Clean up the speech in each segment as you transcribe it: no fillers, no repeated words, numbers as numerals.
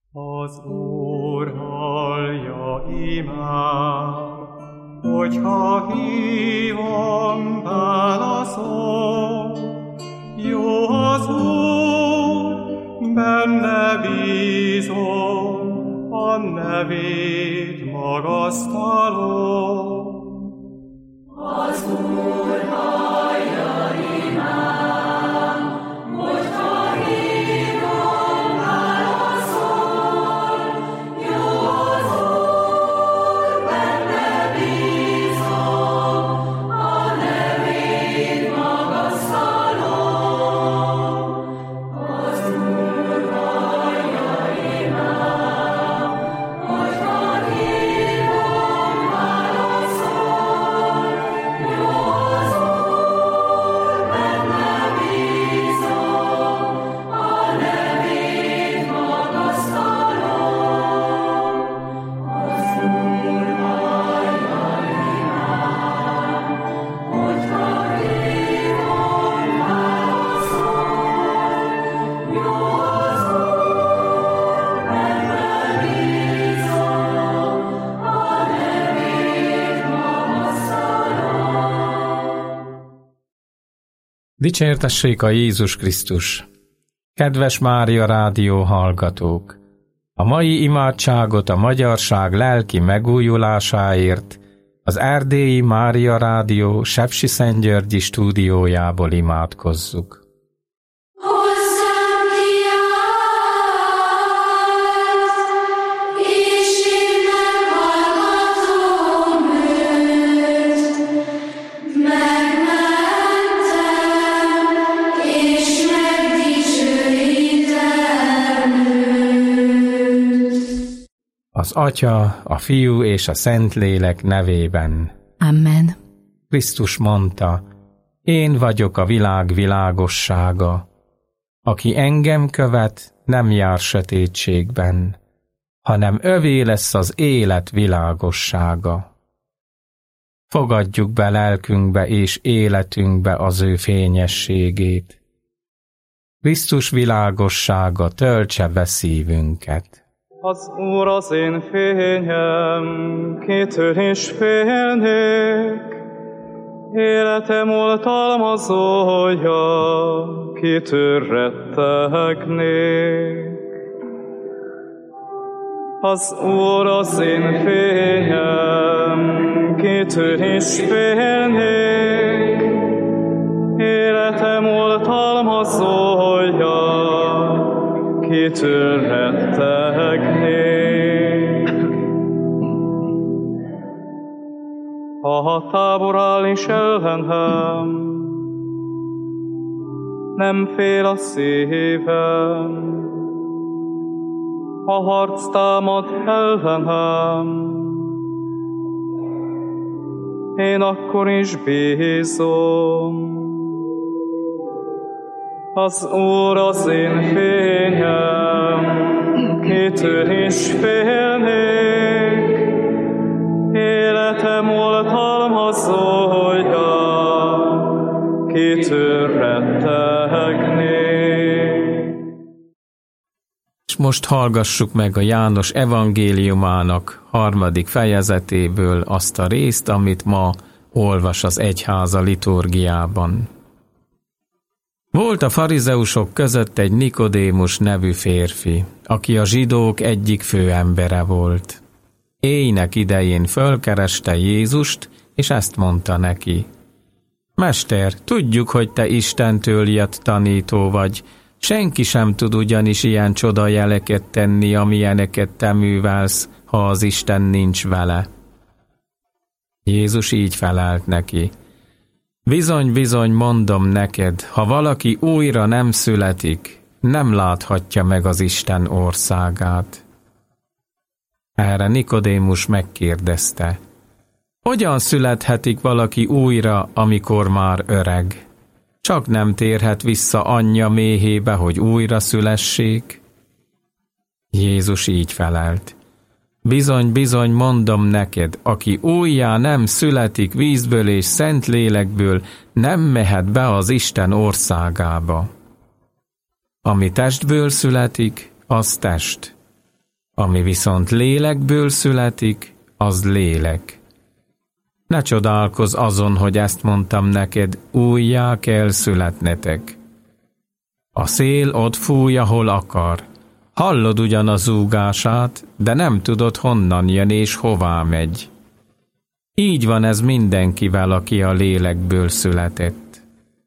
Az Úr hallja imám, hogyha hívom, válaszol. Jó az Úr, benne bízom, a nevét magasztalom. Az Úr hallja imám, hogyha hívom, válaszol. Jó az Úr, benne bízom, a nevét magasztalom. Az Úr hallja imám, hogyha hívom, válaszol. Jó az Úr, benne bízom, a nevét magasztalom. Az Úr hallja imám, hogyha hívom, válaszol. Jó az Úr, benne bízom, a nevét magasztalom. Dicsértessék a Jézus Krisztus! Kedves Mária Rádió hallgatók! A mai imádságot a magyarság lelki megújulásáért az Erdélyi Mária Rádió Sepsiszentgyörgyi stúdiójából imádkozzuk. Hozzám kiállt, és én meghallgatom őt. Megmentem, és megdicsőítem őt. Az Atya, a Fiú és a Szentlélek nevében. Amen. Krisztus mondta, én vagyok a világ világossága. Aki engem követ, nem jár sötétségben, hanem övé lesz az élet világossága. Fogadjuk be lelkünkbe és életünkbe az ő fényességét. Krisztus világossága töltse be szívünket. Az Úr az én fényem, kitől is félnék. Életem oltalmazója, kitől rettegnék. Az Úr az én fényem, kitől is félnék. Életem oltalmazója, kitől rettegnék. Ha tábor áll is ellenem, nem fél a szívem. Ha harc támad ellenem, én akkor is bízom. Az Úr az én fényem, kitől is félnék. Életem oltalmazója, kitől rettegnék. És most hallgassuk meg a János evangéliumának 3. fejezetéből azt a részt, amit ma olvas az egyháza liturgiában. Volt a farizeusok között egy Nikodémus nevű férfi, aki a zsidók egyik főembere volt. Éjnek idején fölkereste Jézust, és ezt mondta neki: Mester, tudjuk, hogy te Istentől jött tanító vagy, senki sem tud ugyanis ilyen csodajeleket tenni, amilyeneket te művelsz, ha az Isten nincs vele. Jézus így felelt neki: Bizony, bizony, mondom neked, ha valaki újra nem születik, nem láthatja meg az Isten országát. Erre Nikodémus megkérdezte: Hogyan születhetik valaki újra, amikor már öreg? Csak nem térhet vissza anyja méhébe, hogy újra szülessék? Jézus így felelt: Bizony, bizony, mondom neked, aki újjá nem születik vízből és Szentlélekből, nem mehet be az Isten országába. Ami testből születik, az test, Ami viszont lélekből születik, az lélek. Ne csodálkozz azon, hogy ezt mondtam neked, újjá kell születnetek. A szél ott fúj, ahol akar. Hallod ugyan a zúgását, de nem tudod, honnan jön és hová megy. Így van ez mindenkivel, aki a lélekből született.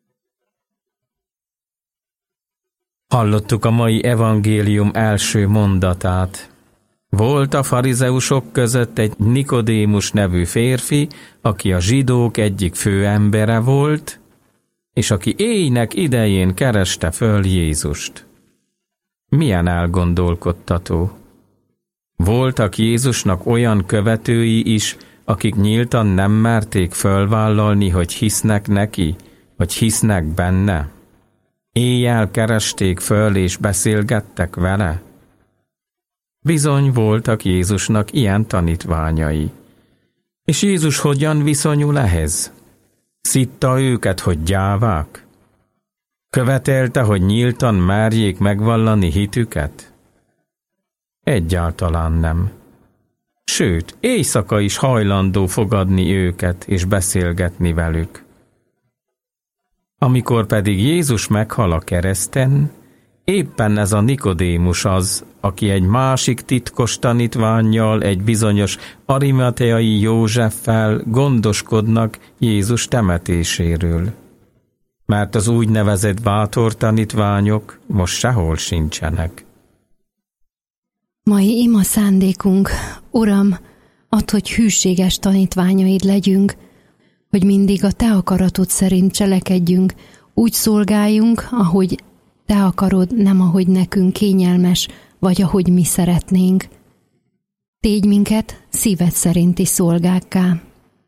Hallottuk a mai evangélium első mondatát. Volt a farizeusok között egy Nikodémus nevű férfi, aki a zsidók egyik főembere volt, és aki éjnek idején kereste föl Jézust. Milyen elgondolkodtató. Voltak Jézusnak olyan követői is, akik nyíltan nem merték fölvállalni, hogy hisznek neki, hogy hisznek benne. Éjjel keresték föl és beszélgettek vele. Bizony voltak Jézusnak ilyen tanítványai. És Jézus hogyan viszonyul ehhez? Szitta őket, hogy gyávák? Követelte, hogy nyíltan merjék megvallani hitüket? Egyáltalán nem. Sőt, éjszaka is hajlandó fogadni őket és beszélgetni velük. Amikor pedig Jézus meghal a kereszten, éppen ez a Nikodémus az, aki egy másik titkos tanítvánnyal, egy bizonyos arimateai Józseffel gondoskodnak Jézus temetéséről. Mert az úgynevezett bátor tanítványok most sehol sincsenek. Mai ima szándékunk, Uram, add, hogy hűséges tanítványaid legyünk, hogy mindig a Te akaratod szerint cselekedjünk, úgy szolgáljunk, ahogy Te akarod, nem ahogy nekünk kényelmes, vagy ahogy mi szeretnénk. Tégy minket szíved szerinti szolgákká.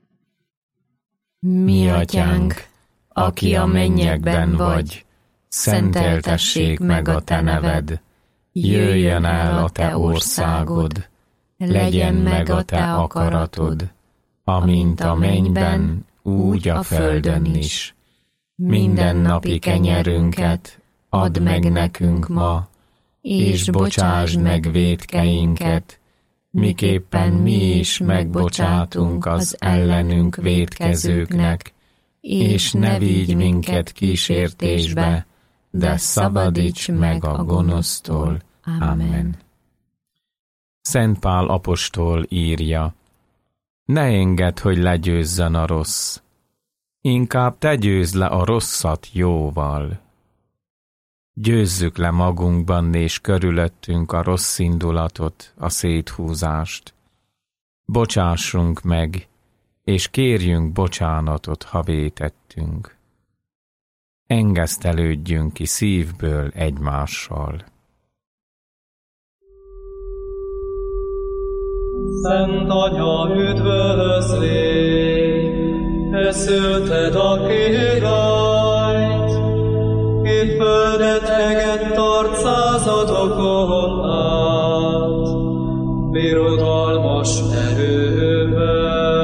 Mi atyánk, aki a mennyekben vagy, szenteltessék meg a Te neved, jöjjön el a Te országod, legyen meg a Te akaratod, amint a mennyben, úgy a földön is. Mindennapi kenyerünket add meg nekünk ma, és bocsásd meg vétkeinket, miképpen mi is megbocsátunk az ellenünk vétkezőknek, és ne vigy minket kísértésbe, de szabadíts meg a gonosztól. Amen. Szent Pál apostol írja: ne engedd, hogy legyőzzön a rossz, inkább te győzd le a rosszat jóval. Győzzük le magunkban és körülöttünk a rossz indulatot, a széthúzást. Bocsássunk meg, és kérjünk bocsánatot, ha vétettünk. Engesztelődjünk ki szívből egymással. Szent Anya, üdvözlégy, te szülted a királyt, itt földet hegett arcázadokon át, birodalmas erővel.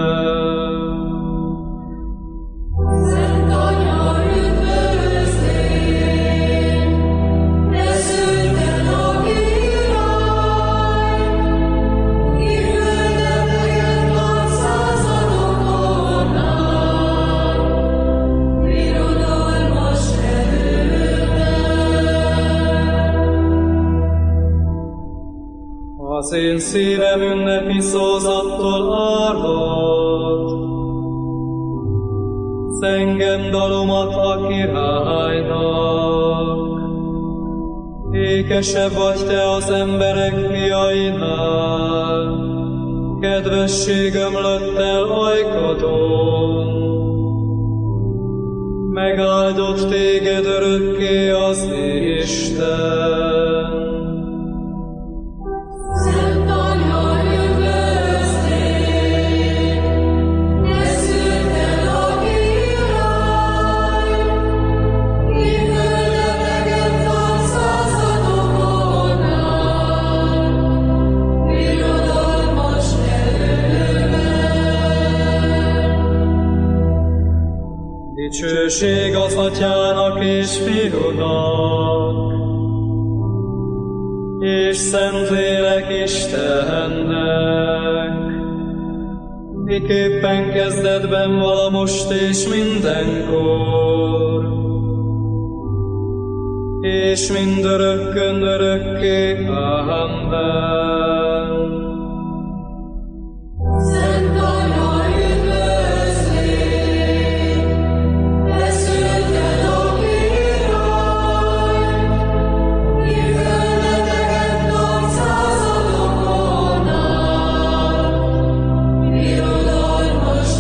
Szent Anya, üdvözlégy, te szülted a királyt, ki földet hegett arcázadokon át, birodalmas Az én szívem ünnepi szózattól árvad, zengem dalomat a királynak. Ékesebb vagy te az emberek fiainál, kedvesség ömlött el ajkadon. Megáldott téged örökké az Isten. Szent Anya, üdvözlégy, te szülted a királyt, ki földet hegett arcázadokon át, birodalmas erővel. Dicsőség az Atyának és Fiúnak, és Szentlélek Istennek, miképpen kezdetben vala most és mindenkor, és mindörökkön örökké. Amen. Szent Anya, üdvözlégy, te szülted a királyt, mi földeteket nagyszázadokon át, irodalmas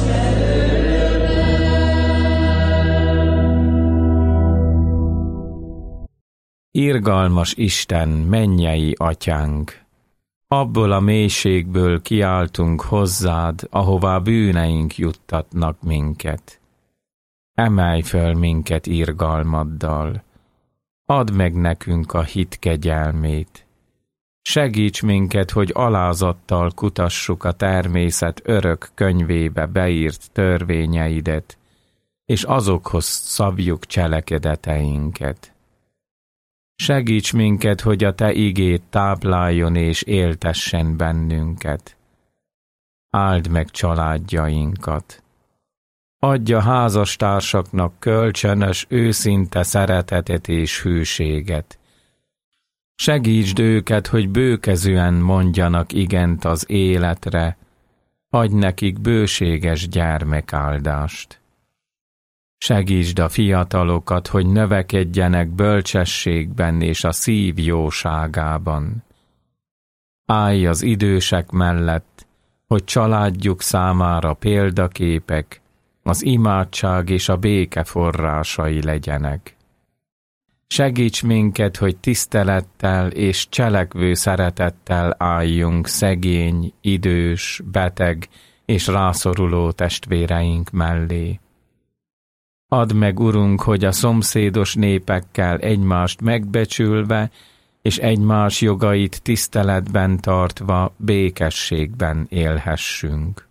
Irgalmas Isten, mennyei Atyánk! Abból a mélységből kiáltunk hozzád, ahová bűneink juttatnak minket. Emelj föl minket irgalmaddal, add meg nekünk a hit kegyelmét. Segíts minket, hogy alázattal kutassuk a természet örök könyvébe beírt törvényeidet, és azokhoz szabjuk cselekedeteinket. Segíts minket, hogy a te igéd tápláljon és éltessen bennünket. Áld meg családjainkat. Adj a házastársaknak kölcsönös, őszinte szeretetet és hűséget. Segítsd őket, hogy bőkezűen mondjanak igent az életre, adj nekik bőséges gyermekáldást. Segítsd a fiatalokat, hogy növekedjenek bölcsességben és a szív jóságában. Állj az idősek mellett, hogy családjuk számára példaképek, az imádság és a béke forrásai legyenek. Segíts minket, hogy tisztelettel és cselekvő szeretettel álljunk szegény, idős, beteg és rászoruló testvéreink mellé. Add meg, Urunk, hogy a szomszédos népekkel egymást megbecsülve és egymás jogait tiszteletben tartva békességben élhessünk.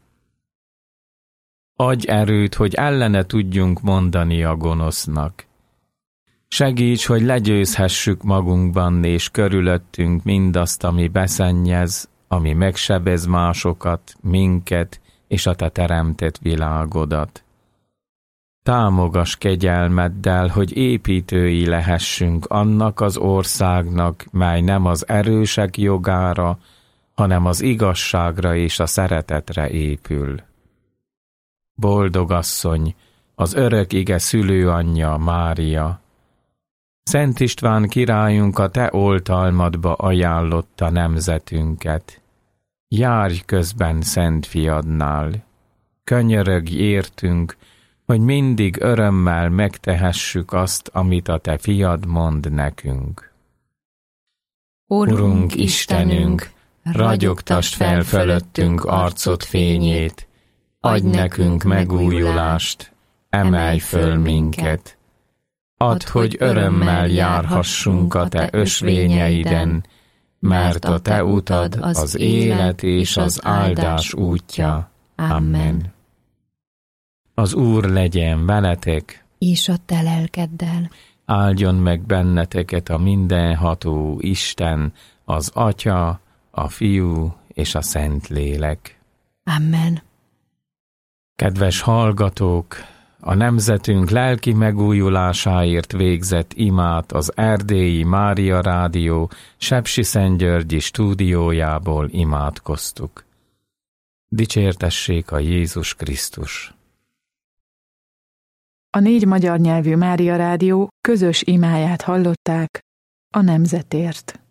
Adj erőt, hogy ellene tudjunk mondani a gonosznak. Segíts, hogy legyőzhessük magunkban és körülöttünk mindazt, ami beszennyez, ami megsebez másokat, minket és a te teremtett világodat. Támogass kegyelmeddel, hogy építői lehessünk annak az országnak, mely nem az erősek jogára, hanem az igazságra és a szeretetre épül. Boldog asszony, az örök ige szülőanyja Mária! Szent István királyunk a te oltalmadba ajánlotta nemzetünket. Járj közben Szent Fiadnál! Könyörögj értünk, hogy mindig örömmel megtehessük azt, amit a te fiad mond nekünk. Urunk Istenünk, ragyogtasd fel fölöttünk arcod fényét, adj nekünk megújulást, emelj föl minket. Add, hogy örömmel járhassunk a te ösvényeiden, mert a te utad az élet és az áldás útja. Amen. Az Úr legyen veletek, És a te lelkeddel. áldjon meg benneteket a mindenható Isten, az Atya, a Fiú és a Szentlélek. Amen. Kedves hallgatók, a nemzetünk lelki megújulásáért végzett imát az Erdélyi Mária Rádió Sepsiszentgyörgyi stúdiójából imádkoztuk. Dicsértessék a Jézus Krisztus! A 4 magyar nyelvű Mária Rádió közös imáját hallották a nemzetért.